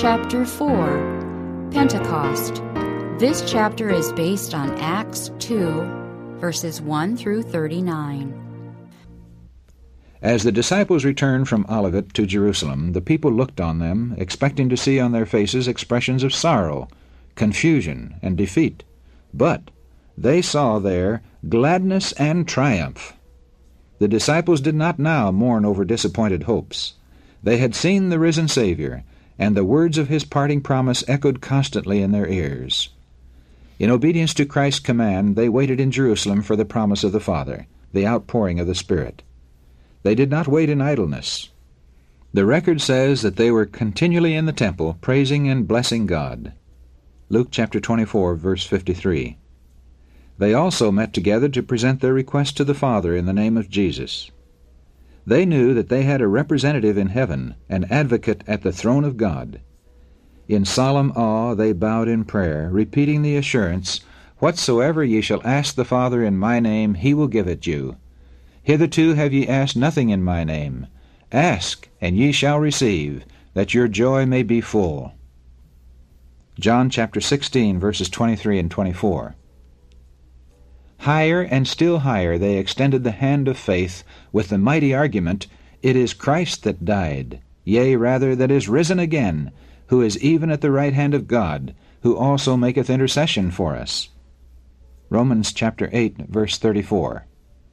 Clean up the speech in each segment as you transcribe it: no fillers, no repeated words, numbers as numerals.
Chapter 4, Pentecost. This chapter is based on Acts 2, verses 1 through 39. As the disciples returned from Olivet to Jerusalem, the people looked on them, expecting to see on their faces expressions of sorrow, confusion, and defeat. But they saw there gladness and triumph. The disciples did not now mourn over disappointed hopes. They had seen the risen Savior, and the words of his parting promise echoed constantly in their ears. In obedience to Christ's command, they waited in Jerusalem for the promise of the Father, the outpouring of the Spirit. They did not wait in idleness. The record says that they were continually in the temple, praising and blessing God. Luke chapter 24, verse 53. They also met together to present their request to the Father in the name of Jesus. They knew that they had a representative in heaven, an advocate at the throne of God. In solemn awe they bowed in prayer, repeating the assurance, "Whatsoever ye shall ask the Father in my name, he will give it you. Hitherto have ye asked nothing in my name. Ask, and ye shall receive, that your joy may be full." John chapter 16, verses 23 and 24. Higher and still higher they extended the hand of faith with the mighty argument, "It is Christ that died, yea, rather, that is risen again, who is even at the right hand of God, who also maketh intercession for us." Romans chapter 8, verse 34.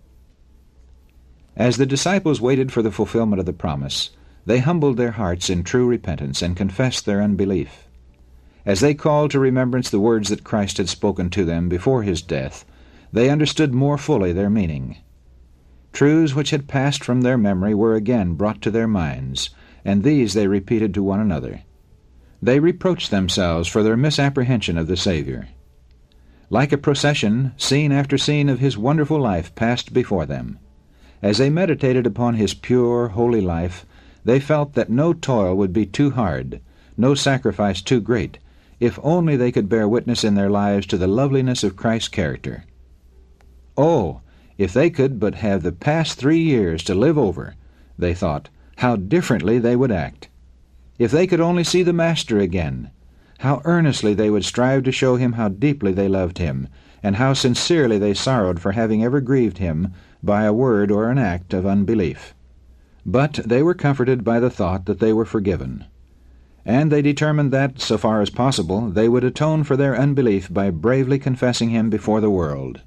As the disciples waited for the fulfillment of the promise, they humbled their hearts in true repentance and confessed their unbelief. As they called to remembrance the words that Christ had spoken to them before his death, they understood more fully their meaning. Truths which had passed from their memory were again brought to their minds, and these they repeated to one another. They reproached themselves for their misapprehension of the Savior. Like a procession, scene after scene of his wonderful life passed before them. As they meditated upon his pure, holy life, they felt that no toil would be too hard, no sacrifice too great, if only they could bear witness in their lives to the loveliness of Christ's character. Oh, if they could but have the past 3 years to live over, they thought, how differently they would act. If they could only see the Master again, how earnestly they would strive to show him how deeply they loved him, and how sincerely they sorrowed for having ever grieved him by a word or an act of unbelief. But they were comforted by the thought that they were forgiven, and they determined that, so far as possible, they would atone for their unbelief by bravely confessing him before the world.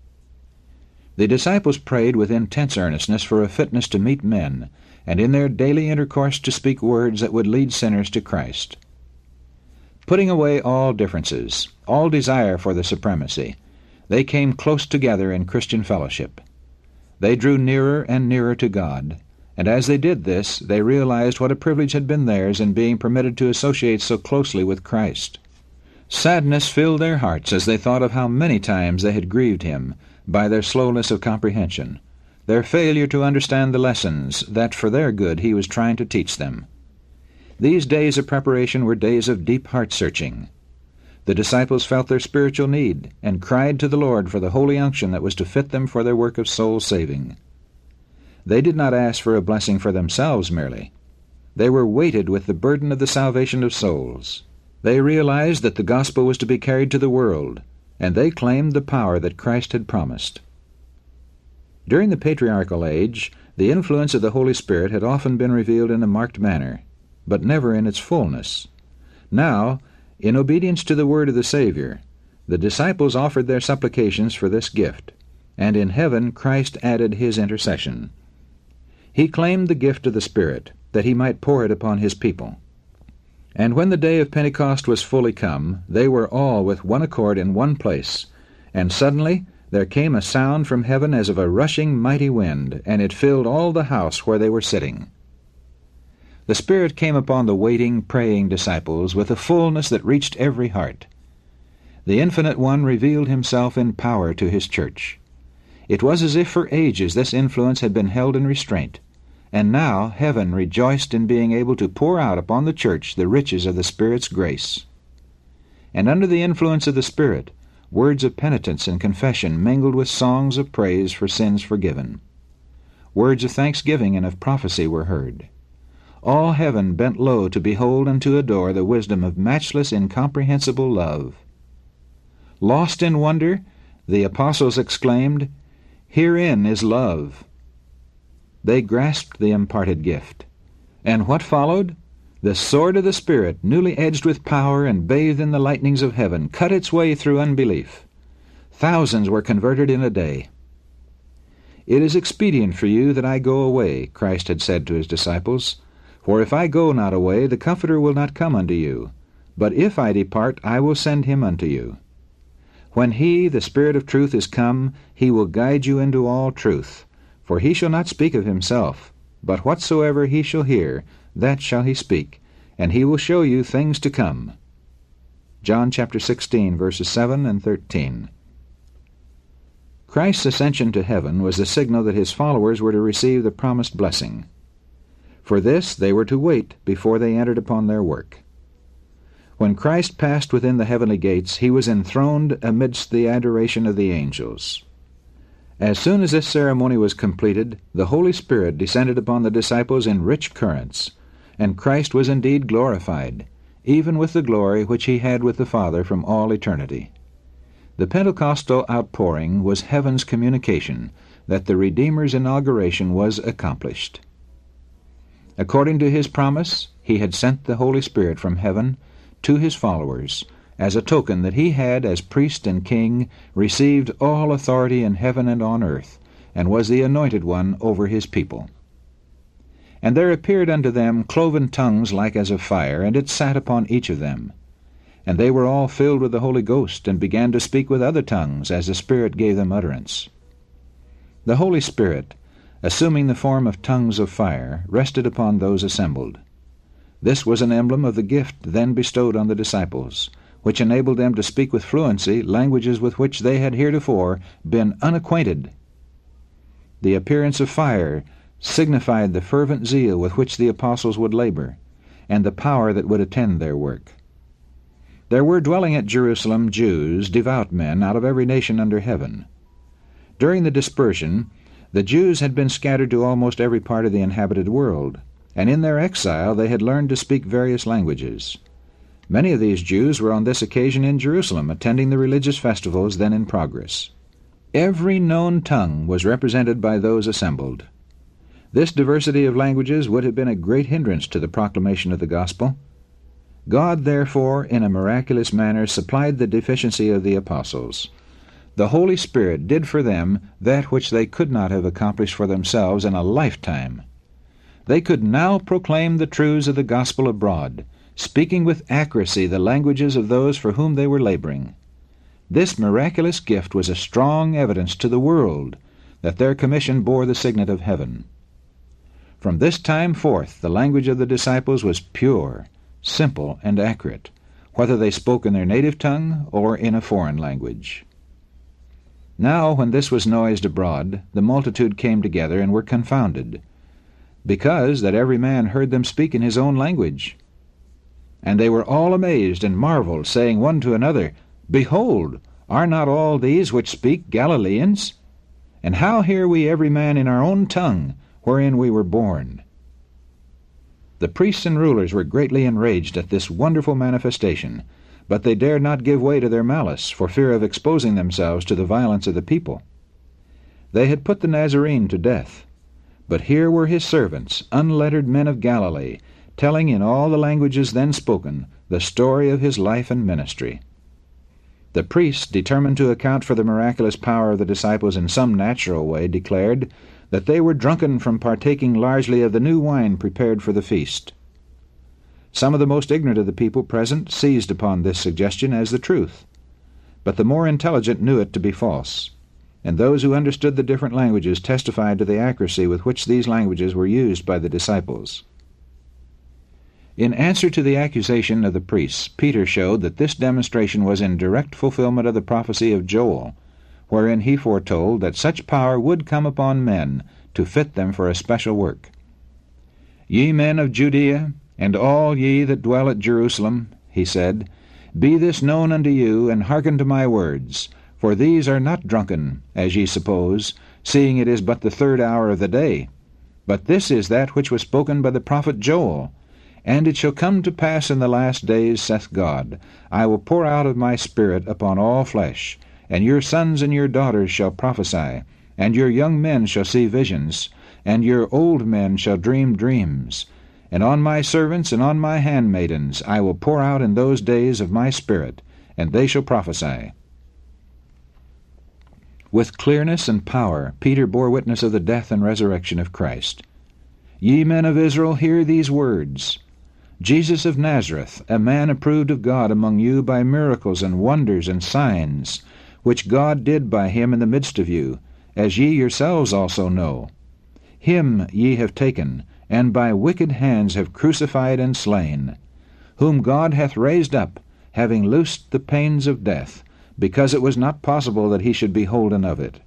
The disciples prayed with intense earnestness for a fitness to meet men, and in their daily intercourse to speak words that would lead sinners to Christ. Putting away all differences, all desire for the supremacy, they came close together in Christian fellowship. They drew nearer and nearer to God, and as they did this, they realized what a privilege had been theirs in being permitted to associate so closely with Christ. Sadness filled their hearts as they thought of how many times they had grieved him by their slowness of comprehension, their failure to understand the lessons that for their good he was trying to teach them. These days of preparation were days of deep heart-searching. The disciples felt their spiritual need and cried to the Lord for the holy unction that was to fit them for their work of soul-saving. They did not ask for a blessing for themselves merely. They were weighted with the burden of the salvation of souls. They realized that the gospel was to be carried to the world, and they claimed the power that Christ had promised. During the patriarchal age, the influence of the Holy Spirit had often been revealed in a marked manner, but never in its fullness. Now, in obedience to the word of the Savior, the disciples offered their supplications for this gift, and in heaven Christ added his intercession. He claimed the gift of the Spirit, that he might pour it upon his people. And when the day of Pentecost was fully come, they were all with one accord in one place, and suddenly there came a sound from heaven as of a rushing mighty wind, and it filled all the house where they were sitting. The Spirit came upon the waiting, praying disciples with a fullness that reached every heart. The Infinite One revealed himself in power to his church. It was as if for ages this influence had been held in restraint, and now heaven rejoiced in being able to pour out upon the church the riches of the Spirit's grace. And under the influence of the Spirit, words of penitence and confession mingled with songs of praise for sins forgiven. Words of thanksgiving and of prophecy were heard. All heaven bent low to behold and to adore the wisdom of matchless, incomprehensible love. Lost in wonder, the apostles exclaimed, "Herein is love." They grasped the imparted gift. And what followed? The sword of the Spirit, newly edged with power and bathed in the lightnings of heaven, cut its way through unbelief. Thousands were converted in a day. "It is expedient for you that I go away," Christ had said to his disciples. "For if I go not away, the Comforter will not come unto you. But if I depart, I will send him unto you. When he, the Spirit of truth, is come, he will guide you into all truth. For he shall not speak of himself, but whatsoever he shall hear, that shall he speak, and he will show you things to come." John chapter 16, verses 7 and 13. Christ's ascension to heaven was the signal that his followers were to receive the promised blessing. For this they were to wait before they entered upon their work. When Christ passed within the heavenly gates, he was enthroned amidst the adoration of the angels. As soon as this ceremony was completed, the Holy Spirit descended upon the disciples in rich currents, and Christ was indeed glorified, even with the glory which he had with the Father from all eternity. The Pentecostal outpouring was heaven's communication that the Redeemer's inauguration was accomplished. According to his promise, he had sent the Holy Spirit from heaven to his followers as a token that he had, as priest and king, received all authority in heaven and on earth, and was the anointed one over his people. And there appeared unto them cloven tongues like as of fire, and it sat upon each of them. And they were all filled with the Holy Ghost, and began to speak with other tongues, as the Spirit gave them utterance. The Holy Spirit, assuming the form of tongues of fire, rested upon those assembled. This was an emblem of the gift then bestowed on the disciples, which enabled them to speak with fluency languages with which they had heretofore been unacquainted. The appearance of fire signified the fervent zeal with which the apostles would labor, and the power that would attend their work. There were dwelling at Jerusalem Jews, devout men, out of every nation under heaven. During the dispersion, the Jews had been scattered to almost every part of the inhabited world, and in their exile they had learned to speak various languages. Many of these Jews were on this occasion in Jerusalem, attending the religious festivals then in progress. Every known tongue was represented by those assembled. This diversity of languages would have been a great hindrance to the proclamation of the gospel. God, therefore, in a miraculous manner supplied the deficiency of the apostles. The Holy Spirit did for them that which they could not have accomplished for themselves in a lifetime. They could now proclaim the truths of the gospel abroad, speaking with accuracy the languages of those for whom they were laboring. This miraculous gift was a strong evidence to the world that their commission bore the signet of heaven. From this time forth the language of the disciples was pure, simple, and accurate, whether they spoke in their native tongue or in a foreign language. Now, when this was noised abroad, the multitude came together and were confounded, because that every man heard them speak in his own language. And they were all amazed and marveled, saying one to another, Behold, are not all these which speak Galileans? And how hear we every man in our own tongue, wherein we were born? The priests and rulers were greatly enraged at this wonderful manifestation, but they dared not give way to their malice, for fear of exposing themselves to the violence of the people. They had put the Nazarene to death, but here were his servants, unlettered men of Galilee, telling in all the languages then spoken the story of his life and ministry. The priests, determined to account for the miraculous power of the disciples in some natural way, declared that they were drunken from partaking largely of the new wine prepared for the feast. Some of the most ignorant of the people present seized upon this suggestion as the truth, but the more intelligent knew it to be false, and those who understood the different languages testified to the accuracy with which these languages were used by the disciples. In answer to the accusation of the priests, Peter showed that this demonstration was in direct fulfillment of the prophecy of Joel, wherein he foretold that such power would come upon men to fit them for a special work. Ye men of Judea, and all ye that dwell at Jerusalem, he said, be this known unto you, and hearken to my words, for these are not drunken, as ye suppose, seeing it is but the third hour of the day. But this is that which was spoken by the prophet Joel. And it shall come to pass in the last days, saith God, I will pour out of my Spirit upon all flesh, and your sons and your daughters shall prophesy, and your young men shall see visions, and your old men shall dream dreams. And on my servants and on my handmaidens I will pour out in those days of my Spirit, and they shall prophesy. With clearness and power Peter bore witness of the death and resurrection of Christ. Ye men of Israel, hear these words. Jesus of Nazareth, a man approved of God among you by miracles and wonders and signs, which God did by him in the midst of you, as ye yourselves also know. Him ye have taken, and by wicked hands have crucified and slain, whom God hath raised up, having loosed the pains of death, because it was not possible that he should be holden of it.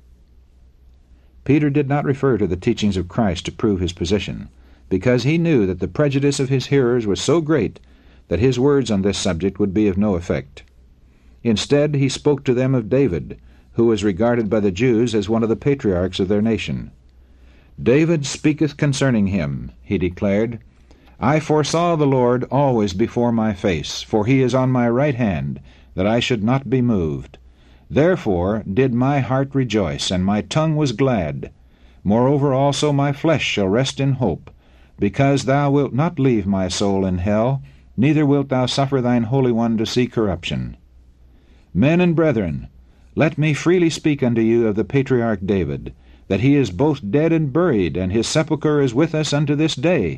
Peter did not refer to the teachings of Christ to prove his position, because he knew that the prejudice of his hearers was so great that his words on this subject would be of no effect. Instead, he spoke to them of David, who was regarded by the Jews as one of the patriarchs of their nation. David speaketh concerning him, he declared, I foresaw the Lord always before my face, for he is on my right hand, that I should not be moved. Therefore did my heart rejoice, and my tongue was glad. Moreover also my flesh shall rest in hope, because thou wilt not leave my soul in hell, neither wilt thou suffer thine Holy One to see corruption. Men and brethren, let me freely speak unto you of the patriarch David, that he is both dead and buried, and his sepulchre is with us unto this day.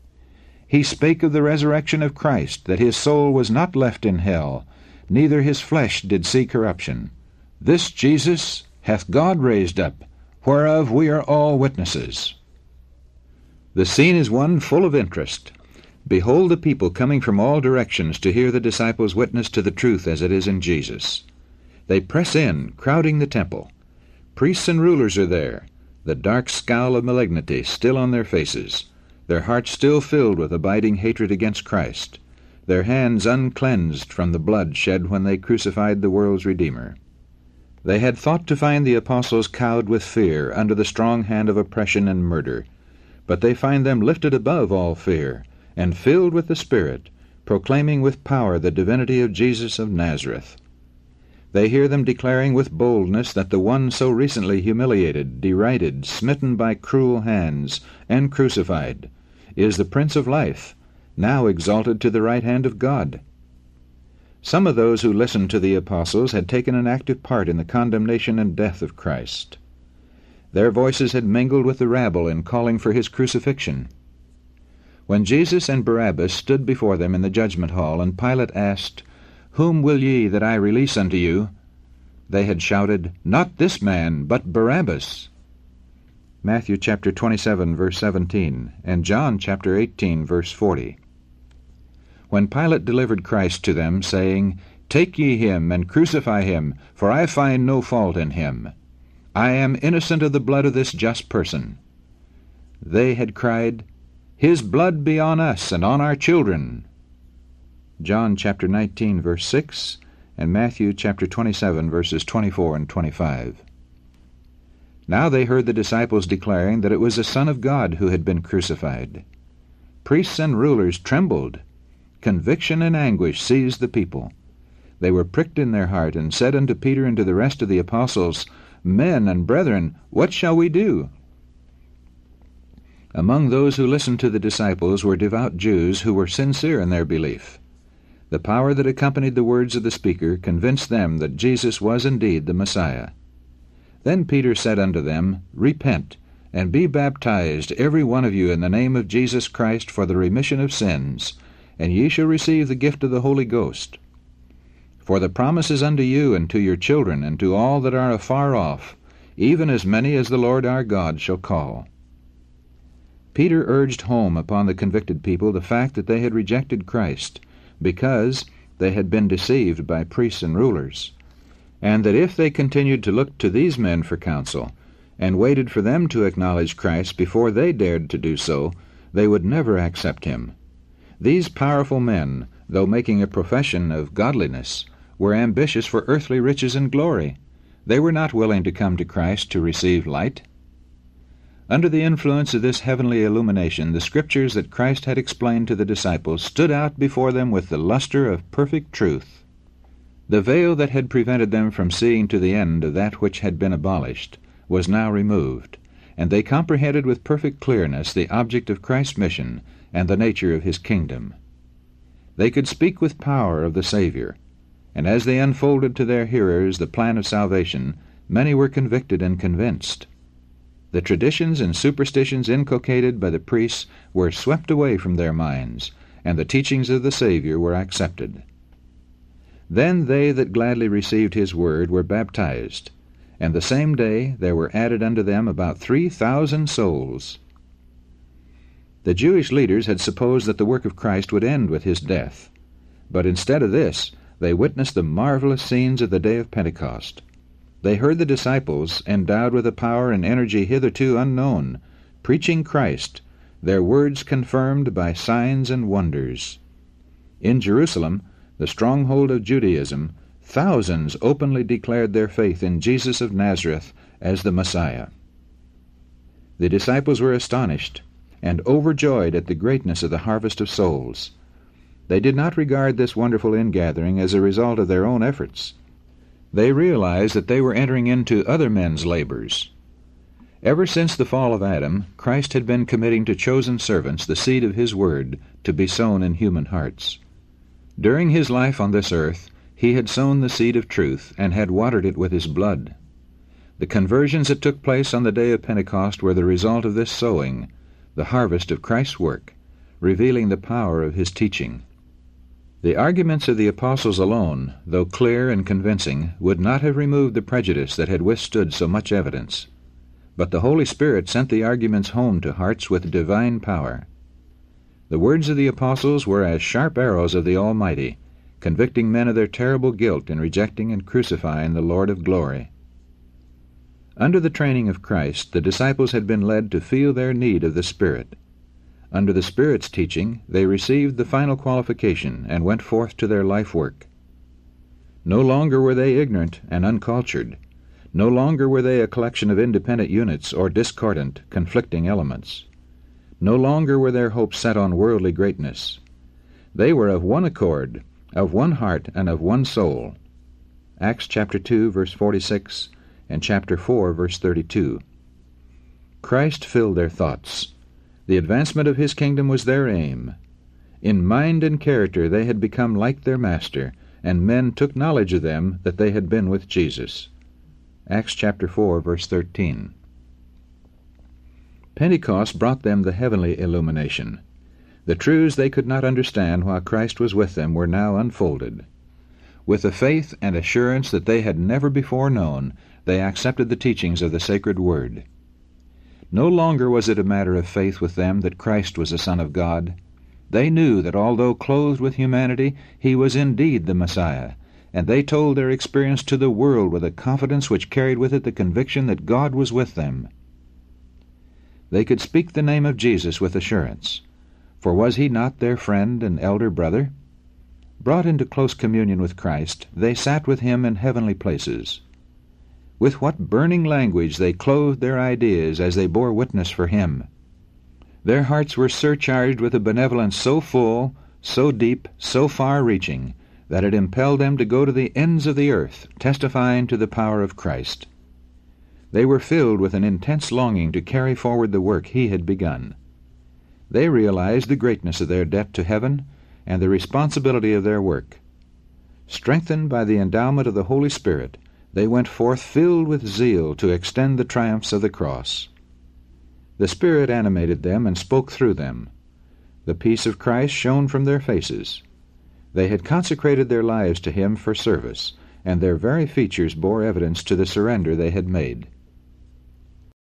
He spake of the resurrection of Christ, that his soul was not left in hell, neither his flesh did see corruption. This Jesus hath God raised up, whereof we are all witnesses. The scene is one full of interest. Behold the people coming from all directions to hear the disciples witness to the truth as it is in Jesus. They press in, crowding the temple. Priests and rulers are there, the dark scowl of malignity still on their faces, their hearts still filled with abiding hatred against Christ, their hands uncleansed from the blood shed when they crucified the world's Redeemer. They had thought to find the apostles cowed with fear under the strong hand of oppression and murder, but they find them lifted above all fear, and filled with the Spirit, proclaiming with power the divinity of Jesus of Nazareth. They hear them declaring with boldness that the one so recently humiliated, derided, smitten by cruel hands, and crucified, is the Prince of Life, now exalted to the right hand of God. Some of those who listened to the apostles had taken an active part in the condemnation and death of Christ. Their voices had mingled with the rabble in calling for his crucifixion. When Jesus and Barabbas stood before them in the judgment hall, and Pilate asked, Whom will ye that I release unto you? They had shouted, Not this man, but Barabbas. Matthew chapter 27, verse 17, and John chapter 18, verse 40. When Pilate delivered Christ to them, saying, Take ye him, and crucify him, for I find no fault in him. I am innocent of the blood of this just person. They had cried, His blood be on us and on our children. John chapter 19, verse 6, and Matthew chapter 27, verses 24 and 25. Now they heard the disciples declaring that it was the Son of God who had been crucified. Priests and rulers trembled. Conviction and anguish seized the people. They were pricked in their heart, and said unto Peter and to the rest of the apostles, Men and brethren, what shall we do? Among those who listened to the disciples were devout Jews who were sincere in their belief. The power that accompanied the words of the speaker convinced them that Jesus was indeed the Messiah. Then Peter said unto them, Repent, and be baptized every one of you in the name of Jesus Christ for the remission of sins, and ye shall receive the gift of the Holy Ghost. For the promise is unto you and to your children, and to all that are afar off, even as many as the Lord our God shall call. Peter urged home upon the convicted people the fact that they had rejected Christ, because they had been deceived by priests and rulers, and that if they continued to look to these men for counsel, and waited for them to acknowledge Christ before they dared to do so, they would never accept him. These powerful men, though making a profession of godliness, were ambitious for earthly riches and glory. They were not willing to come to Christ to receive light. Under the influence of this heavenly illumination, the Scriptures that Christ had explained to the disciples stood out before them with the luster of perfect truth. The veil that had prevented them from seeing to the end of that which had been abolished was now removed, and they comprehended with perfect clearness the object of Christ's mission and the nature of his kingdom. They could speak with power of the Savior, and as they unfolded to their hearers the plan of salvation, many were convicted and convinced. The traditions and superstitions inculcated by the priests were swept away from their minds, and the teachings of the Savior were accepted. Then they that gladly received his word were baptized, and the same day there were added unto them about 3,000 souls. The Jewish leaders had supposed that the work of Christ would end with his death, but instead of this, they witnessed the marvelous scenes of the day of Pentecost. They heard the disciples, endowed with a power and energy hitherto unknown, preaching Christ, their words confirmed by signs and wonders. In Jerusalem, the stronghold of Judaism, thousands openly declared their faith in Jesus of Nazareth as the Messiah. The disciples were astonished and overjoyed at the greatness of the harvest of souls. They did not regard this wonderful ingathering as a result of their own efforts. They realized that they were entering into other men's labors. Ever since the fall of Adam, Christ had been committing to chosen servants the seed of his word to be sown in human hearts. During his life on this earth, he had sown the seed of truth and had watered it with his blood. The conversions that took place on the day of Pentecost were the result of this sowing, the harvest of Christ's work, revealing the power of his teaching. The arguments of the apostles alone, though clear and convincing, would not have removed the prejudice that had withstood so much evidence. But the Holy Spirit sent the arguments home to hearts with divine power. The words of the apostles were as sharp arrows of the Almighty, convicting men of their terrible guilt in rejecting and crucifying the Lord of glory. Under the training of Christ, the disciples had been led to feel their need of the Spirit. Under the Spirit's teaching, they received the final qualification and went forth to their life work. No longer were they ignorant and uncultured. No longer were they a collection of independent units or discordant, conflicting elements. No longer were their hopes set on worldly greatness. They were of one accord, of one heart, and of one soul. Acts chapter 2, verse 46, and chapter 4, verse 32. Christ filled their thoughts. The advancement of his kingdom was their aim. In mind and character they had become like their Master, and men took knowledge of them that they had been with Jesus. Acts chapter 4, verse 13. Pentecost brought them the heavenly illumination. The truths they could not understand while Christ was with them were now unfolded. With a faith and assurance that they had never before known, they accepted the teachings of the sacred Word. No longer was it a matter of faith with them that Christ was the Son of God. They knew that although clothed with humanity, he was indeed the Messiah, and they told their experience to the world with a confidence which carried with it the conviction that God was with them. They could speak the name of Jesus with assurance, for was he not their friend and elder brother? Brought into close communion with Christ, they sat with him in heavenly places. With what burning language they clothed their ideas as they bore witness for him. Their hearts were surcharged with a benevolence so full, so deep, so far-reaching, that it impelled them to go to the ends of the earth, testifying to the power of Christ. They were filled with an intense longing to carry forward the work he had begun. They realized the greatness of their debt to heaven and the responsibility of their work. Strengthened by the endowment of the Holy Spirit, they went forth filled with zeal to extend the triumphs of the cross. The Spirit animated them and spoke through them. The peace of Christ shone from their faces. They had consecrated their lives to him for service, and their very features bore evidence to the surrender they had made.